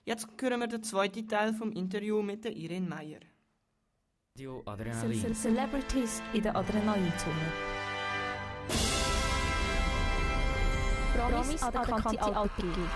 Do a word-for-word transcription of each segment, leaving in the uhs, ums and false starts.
Jetzt hören wir den zweiten Teil vom Interview mit der Irene Meyer. Radio Adrenalin. Celebrities in der Adrenalinzone. Promis an der Kante Alpigi.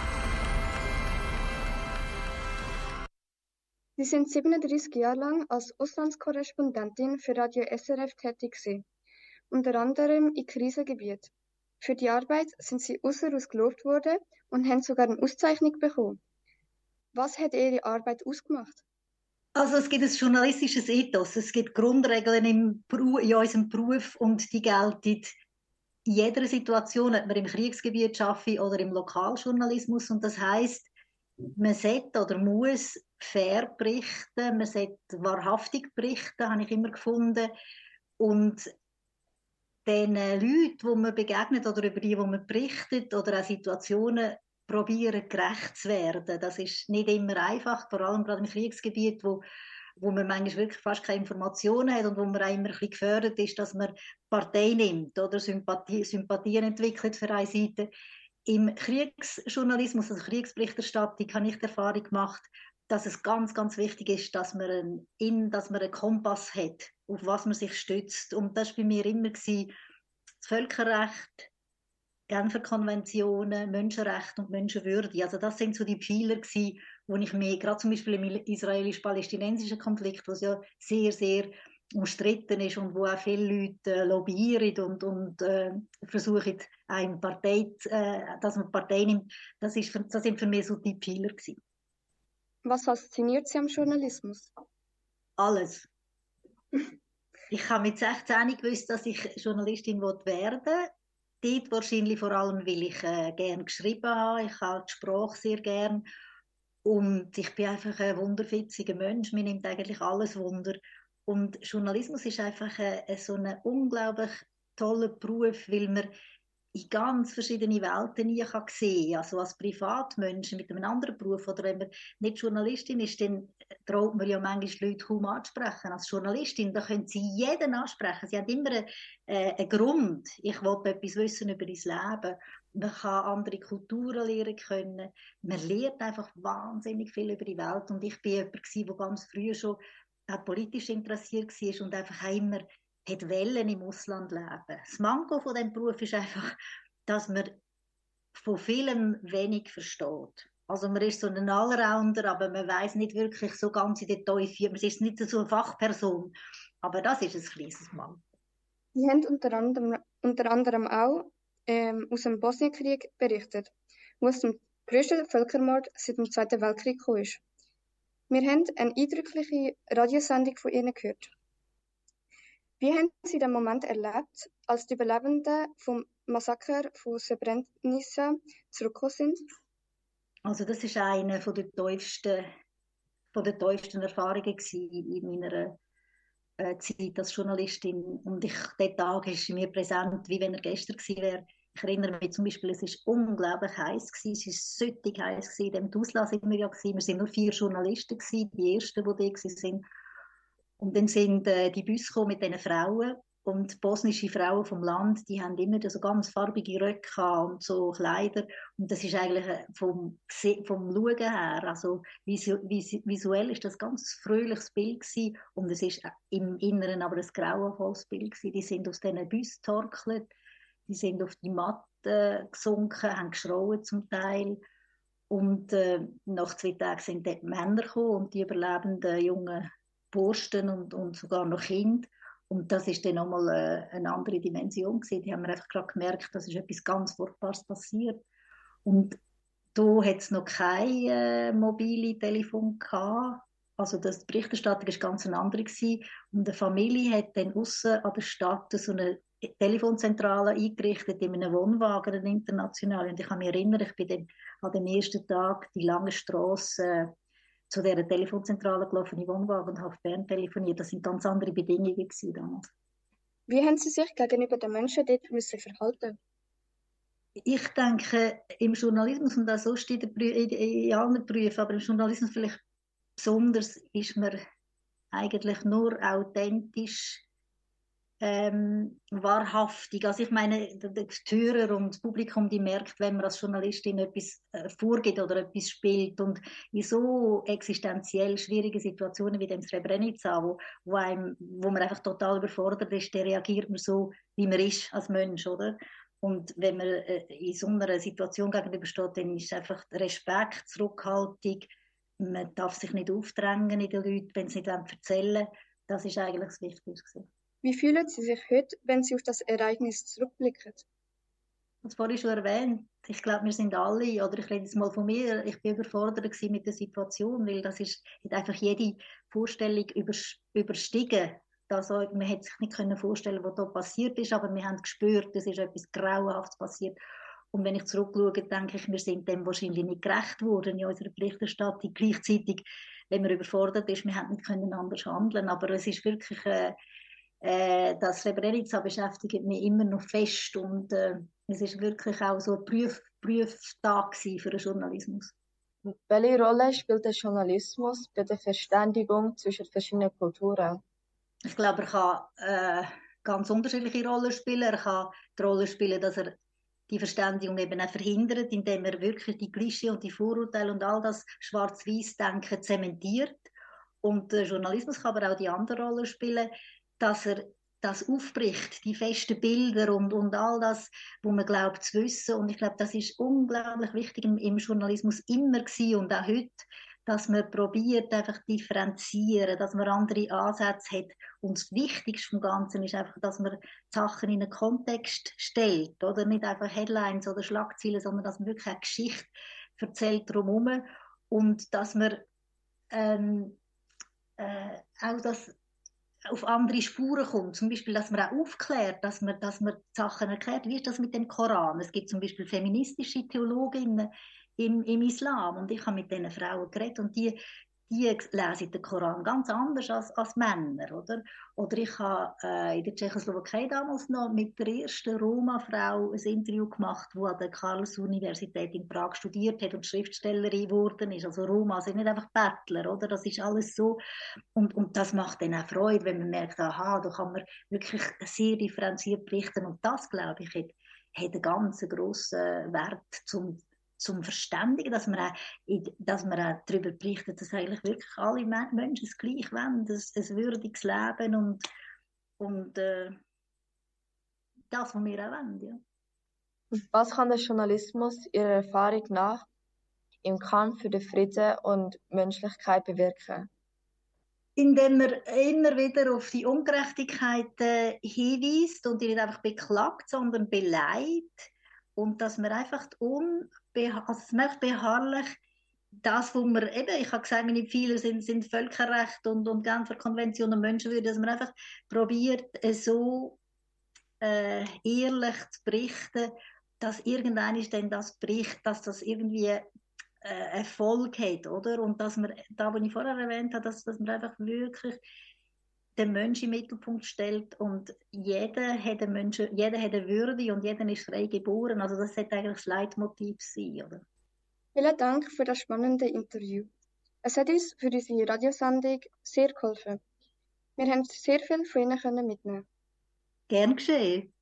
Sie sind siebenunddreißig Jahre lang als Auslandskorrespondentin für Radio S R F tätig gewesen, unter anderem in Krisengebieten. Für die Arbeit sind sie ausserordentlich gelobt worden und haben sogar eine Auszeichnung bekommen. Was hat ihre Arbeit ausgemacht? Also es gibt ein journalistisches Ethos, es gibt Grundregeln im Beru- in unserem Beruf und die gelten in jeder Situation, ob man im Kriegsgebiet arbeitet oder im Lokaljournalismus. Und das heisst, man sollte oder muss fair berichten, man sollte wahrhaftig berichten, habe ich immer gefunden. Und den Leuten, die man begegnet oder über die, die man berichtet oder auch Situationen probieren gerecht zu werden. Das ist nicht immer einfach, vor allem gerade im Kriegsgebiet, wo, wo man manchmal wirklich fast keine Informationen hat und wo man auch immer ein bisschen gefördert ist, dass man Partei nimmt oder Sympathie, Sympathien entwickelt für eine Seite. Im Kriegsjournalismus, also Kriegsberichterstattung, habe ich die Erfahrung gemacht, dass es ganz, ganz wichtig ist, dass man einen, in, dass man einen Kompass hat, auf was man sich stützt. Und das war bei mir immer gewesen, das Völkerrecht, Genfer Konventionen, Menschenrechte und Menschenwürde. Also das sind so die Pfeiler gewesen, wo ich mir, gerade zum Beispiel im israelisch-palästinensischen Konflikt, wo es ja sehr, sehr umstritten ist und wo auch viele Leute äh, lobbyieren und, und äh, versuchen, eine Partei, äh, dass man Partei nimmt, das, ist, das sind für mich so die Pfeiler gewesen. Was fasziniert Sie am Journalismus? Alles. Ich habe mit sechzehn gewusst, dass ich Journalistin werden will. Dort wahrscheinlich vor allem, weil ich äh, gerne geschrieben habe. Ich habe die Sprache sehr gern. Und ich bin einfach ein wunderwitziger Mensch. Mir nimmt eigentlich alles Wunder. Und Journalismus ist einfach äh, so ein unglaublich toller Beruf, weil man in ganz verschiedene Welten nie kann sehen. Also als Privatmensch mit einem anderen Beruf oder wenn man nicht Journalistin ist, dann traut man ja manchmal Leute kaum anzusprechen. Als Journalistin, da können sie jeden ansprechen. Sie haben immer einen, äh, einen Grund. Ich will etwas wissen über ihr Leben. Man kann andere Kulturen lernen können. Man lernt einfach wahnsinnig viel über die Welt. Und ich bin jemand gewesen, der ganz früh schon auch politisch interessiert war und einfach auch immer hat Wellen im Ausland leben. Das Manko von diesem Beruf ist einfach, dass man von vielem wenig versteht. Also man ist so ein Allrounder, aber man weiß nicht wirklich so ganz in Detail, man ist nicht so eine Fachperson. Aber das ist ein kleines Manko. Sie haben unter anderem, unter anderem auch ähm, aus dem Bosnienkrieg berichtet, wo es zum grössten Völkermord seit dem Zweiten Weltkrieg gekommen ist. Wir haben eine eindrückliche Radiosendung von Ihnen gehört. Wie haben Sie den Moment erlebt, als die Überlebenden vom Massaker von Srebrenica zurückgekommen sind? Also das ist eine von der tiefsten, von der tiefsten Erfahrungen in meiner äh, Zeit als Journalistin. Und ich, der Tag ist mir präsent, wie wenn er gestern gewesen wäre. Ich erinnere mich zum Beispiel, es war unglaublich heiß gewesen, es war süttig heiß gewesen, in dem Ausland sind wir ja gewesen. Wir waren nur vier Journalisten gewesen, die ersten, die da waren. Und dann sind äh, die Busse gekommen mit diesen Frauen und bosnische Frauen vom Land, die haben immer so ganz farbige Röcke und so Kleider. Und das ist eigentlich vom, vom Schauen her, also visu, visu, visuell ist das ein ganz fröhliches Bild gewesen. Und es ist im Inneren aber ein grauenvolles Bild gewesen. Die sind aus diesen Bussen getorkelt, die sind auf die Matte gesunken, haben geschrauen zum Teil. Und äh, nach zwei Tagen sind dort Männer gekommen und die überlebenden jungen Burschen und, und sogar noch Kinder. Und das ist dann nochmal äh, eine andere Dimension gewesen. Die haben wir einfach gerade gemerkt, dass ist etwas ganz Furchtbares passiert. Und da hat es noch kein äh, mobile Telefon gehabt. Also das, die Berichterstattung war ganz eine andere gewesen. Und eine Familie hat dann aussen an der Stadt so eine Telefonzentrale eingerichtet in einem Wohnwagen, einen internationalen. Und ich kann mich erinnern, ich bin dann an dem ersten Tag die lange Strasse äh, zu dieser Telefonzentrale gelaufen, in Wohnwagen und habe auf Bern telefoniert. Das sind ganz andere Bedingungen gewesen damals. Wie haben Sie sich gegenüber den Menschen dort müssen verhalten? Ich denke, im Journalismus und auch sonst in, in, in allen Berufen, aber im Journalismus vielleicht besonders, ist man eigentlich nur authentisch, ähm, wahrhaftig. Also ich meine, die Hörer und das Publikum, die merkt, wenn man als Journalistin etwas äh, vorgibt oder etwas spielt und in so existenziell schwierigen Situationen wie dem Srebrenica, wo, wo, einem, wo man einfach total überfordert ist, dann reagiert man so, wie man ist als Mensch, oder? Und wenn man äh, in so einer Situation gegenübersteht, dann ist einfach Respekt, Zurückhaltung, man darf sich nicht aufdrängen in den Leuten, wenn sie nicht erzählen wollen. Das ist eigentlich das Wichtigste. Wie fühlen Sie sich heute, wenn Sie auf das Ereignis zurückblicken? Das vorhin schon erwähnt. Ich glaube, wir sind alle, oder ich rede jetzt mal von mir, ich bin überfordert mit der Situation, weil das ist, hat einfach jede Vorstellung überstiegen. Also, man hätte sich nicht können vorstellen, was da passiert ist, aber wir haben gespürt, es ist etwas Grauenhaftes passiert. Und wenn ich zurückschaue, denke ich, wir sind dem wahrscheinlich nicht gerecht worden in unserer Berichterstattung. Gleichzeitig, wenn man überfordert ist, wir hätten nicht können anders handeln. Aber es ist wirklich, äh, äh, das Srebrenica beschäftigt mich immer noch fest. Und äh, es ist wirklich auch so ein Prüf, Prüftag für den Journalismus. Welche Rolle spielt der Journalismus bei der Verständigung zwischen verschiedenen Kulturen? Ich glaube, er kann äh, ganz unterschiedliche Rollen spielen. Er kann die Rolle spielen, dass er die Verständigung eben auch verhindert, indem er wirklich die Klischee und die Vorurteile und all das Schwarz-Weiß-Denken zementiert. Und der Journalismus kann aber auch die andere Rolle spielen, dass er das aufbricht, die festen Bilder und, und all das, wo man glaubt zu wissen. Und ich glaube, das ist unglaublich wichtig im, im Journalismus immer gewesen und auch heute, dass man probiert, einfach differenzieren, dass man andere Ansätze hat. Und das Wichtigste vom Ganzen ist einfach, dass man Sachen in einen Kontext stellt, oder nicht einfach Headlines oder Schlagzeilen, sondern dass man wirklich eine Geschichte erzählt drumherum und dass man ähm, äh, auch das auf andere Spuren kommt. Zum Beispiel, dass man auch aufklärt, dass man, dass man Sachen erklärt. Wie ist das mit dem Koran? Es gibt zum Beispiel feministische Theologinnen im, im Islam und ich habe mit diesen Frauen geredet und die, die lesen den Koran ganz anders als, als Männer, oder? Oder ich habe äh, in der Tschechoslowakei damals noch mit der ersten Roma-Frau ein Interview gemacht, die an der Karls-Universität in Prag studiert hat und Schriftstellerin geworden ist. Also Roma sind nicht einfach Bettler, oder? Das ist alles so. Und, und das macht dann auch Freude, wenn man merkt, aha, da kann man wirklich sehr differenziert berichten. Und das, glaube ich, hat, hat einen ganz grossen Wert zum zum Verständigen, dass man auch, dass man auch darüber berichtet, dass eigentlich wirklich alle Menschen es gleich wollen, ein, ein würdiges Leben und, und äh, das, was wir auch wollen. Ja. Was kann der Journalismus Ihrer Erfahrung nach im Kampf für den Frieden und Menschlichkeit bewirken? Indem man immer wieder auf die Ungerechtigkeiten hinweist und die nicht einfach beklagt, sondern beleidigt. Und dass man einfach unbeha- also man beharrlich das, wo man eben, ich habe gesagt, meine Pfeiler sind, sind Völkerrecht und, und Genfer Konvention und Menschenwürde, dass man einfach probiert, so äh, ehrlich zu berichten, dass irgendeiner dann das berichtet, dass das irgendwie äh, Erfolg hat, oder? Und dass man, da, was ich vorher erwähnt habe, dass, dass man einfach wirklich den Menschen im Mittelpunkt stellt und jeder hat eine, Menschen, jeder hat eine Würde und jeder ist frei geboren. Also das sollte eigentlich das Leitmotiv sein, oder? Vielen Dank für das spannende Interview. Es hat uns für unsere Radiosendung sehr geholfen. Wir haben sehr viel von Ihnen mitnehmen. Gern geschehen.